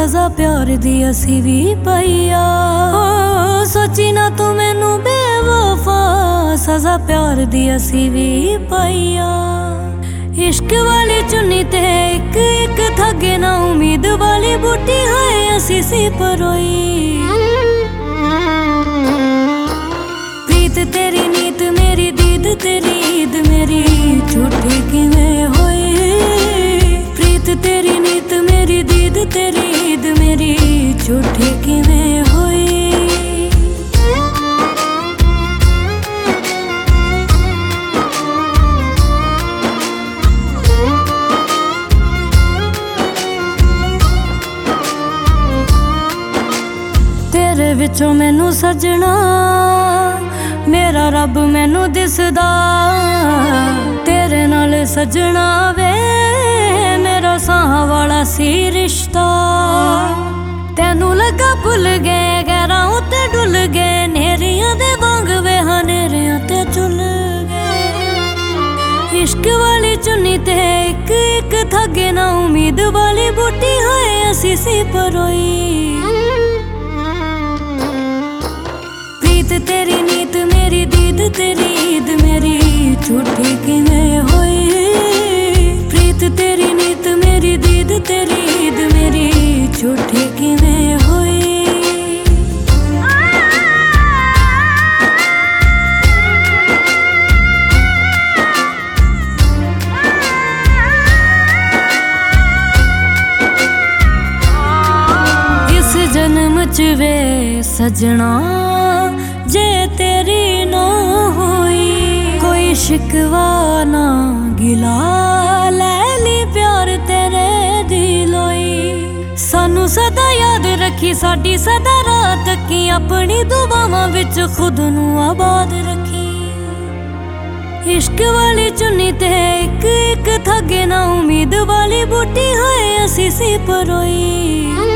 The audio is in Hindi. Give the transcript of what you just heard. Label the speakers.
Speaker 1: सजा प्यार दी असी भी पाईया। सोची ना तू मैनू बेवफा, सजा प्यार दी असी भी पाईया। इश्क वाली चुन्नी ते एक एक धागे ना उम्मीद वाली बूटी है असी सी परोई। प्रीत तेरी नीत मेरी दीद तेरी ईद मेरी झूठी किवें होई। प्रीत तेरी नीत मेरी दीद तेरी ईद मेरी झूठी किवें होई। तेरे विचों मैनू सजना मेरा रब मैनू दिसदा। तेरे नाल सजना वे मेरा साह वाला सी रिश्ता। तेनू लगा भुल गए गैरां उत्ते डुल गए, नेरियां दे वांग वे हनेरियां ते चुल गए। इश्क वाली चुन्नी ते एक एक धागे ना उम्मीद वाली बूटी है असी सी परोई। प्रीत तेरी नीत मेरी दीद तेरी ईद मेरी झूठी किवें होई। प्रीत तेरी नीत मेरी दीद तेरी ईद मेरी झूठी किवें होई। इस जन्म च वे सजना जे तेरी ना होई, कोई शिकवा ना गिला ले ली प्यार तेरे दिलोई। सानू सदा याद रखी साडी सदा रात की, अपनी दुआवां विच खुद नू आबाद रखी। इश्क वाली चुन्नी ते एक एक धागे ना उम्मीद वाली बूटी है असी सी परोई।